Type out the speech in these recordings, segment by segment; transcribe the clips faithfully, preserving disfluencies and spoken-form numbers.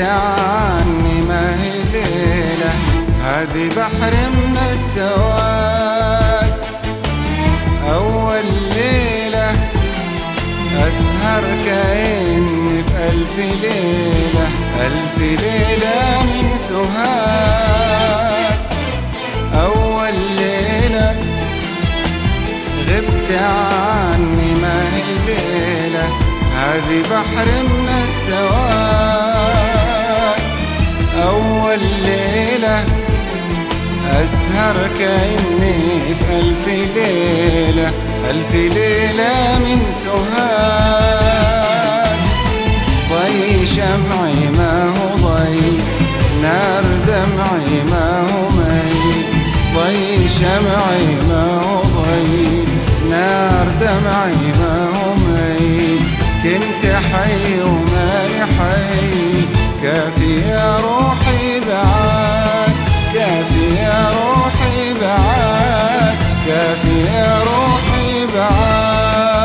عني ما هي ليلة، هذه بحر من السواد. أول ليلة أسهر كأني في ألف ليلة، ألف ليلة من سهاد. أول ليلة غبت عني ما هي ليلة، هذه بحر من السواد. أول ليلة أسهر كأني في ألف ليلة، ألف ليلة من سهاد. ضي شمعي ما هو ضي، نار دمعي ما هو مي. ضي شمعي ما هو ضي، نار دمعي ما هو مي. كنت حي وماني حي، كافي يا روحي بعاد، كافي يا روحي بعاد، كافي يا روحي بعاد.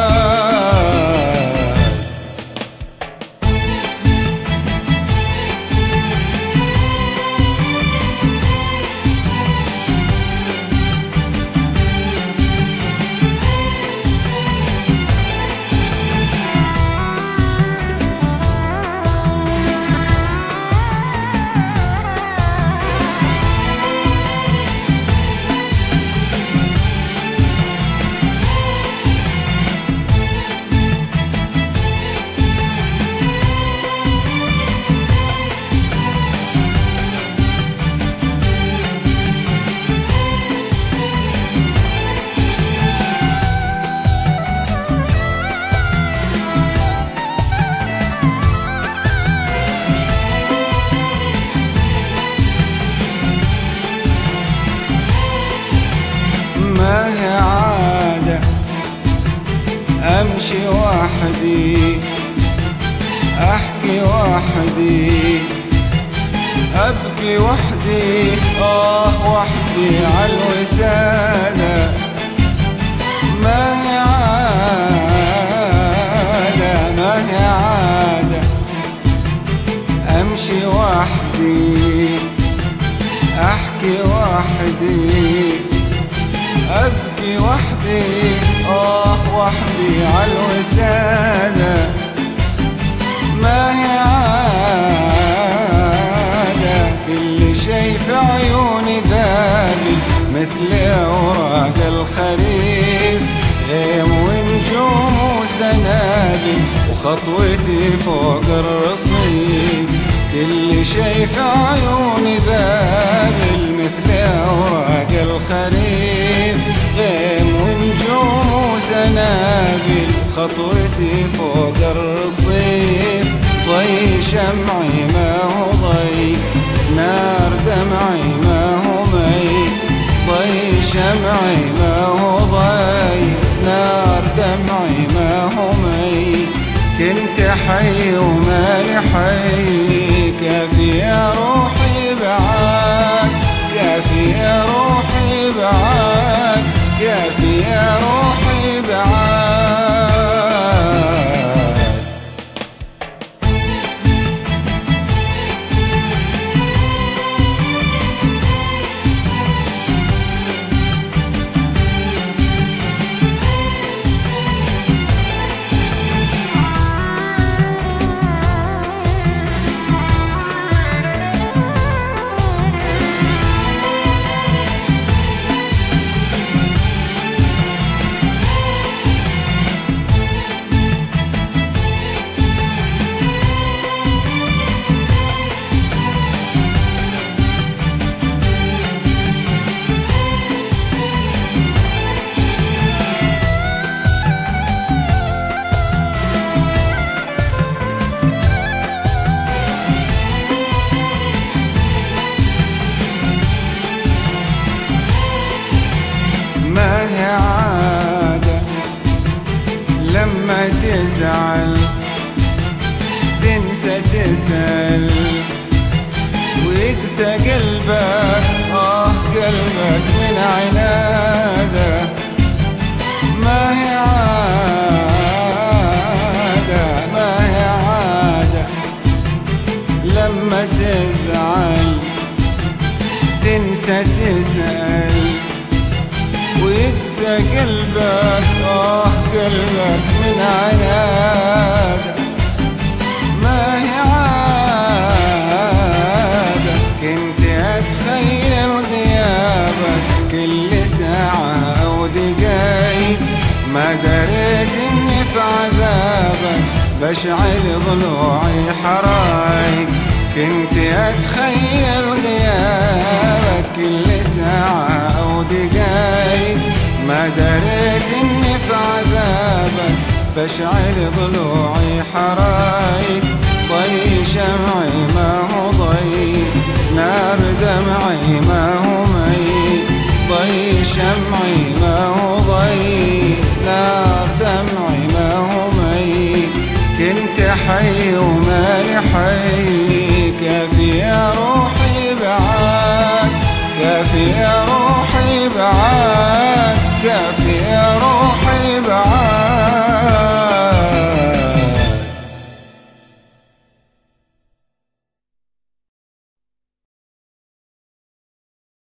ما هي عادة أمشي وحدي، أحكي وحدي، أبكي وحدي، آه وحدي عالوسادة. ما هي عادة، ما هي عادة أمشي وحدي، أحكي وحدي، أبكي وحدي، آه وحدي عالوسادة. ما هي عادة كل شي في عيوني ذابل، مثل أوراق الخريف، غيم ونجوم وسنابل، وخطوتي فوق الرصيف. كل شي في عيوني ذابل، مثل أوراق الخريف، غيم ونجوم وسنابل، خطوتي فوق الرصيف. ضي شمعي ما هو ضي، نار دمعي ما هو مي. ضي شمعي ما هو ضي، نار دمعي ما هو مي. كنت حي وماني حي، كافي يا روحي بعاد، كافي يا روحي بعاد، كافي يا روحي بعاد. عادة لما تزعل تنسى تسأل، ويقسى قلبك، آه قلبك من عنادة. ما هي عادة، ما هي عادة لما بشعل ضلوعي حرايق. كنت أتخيل غيابك كل ساعة أو دقايق، ما دريت إني في عذابك بشعل ضلوعي حرايق. ضي شمعي ما هو ضي، نار دمعي ما هو مي. ضي شمعي ما هو ضي، نار دمعي ما هو مي. كنت حي وماني حي، كيف يا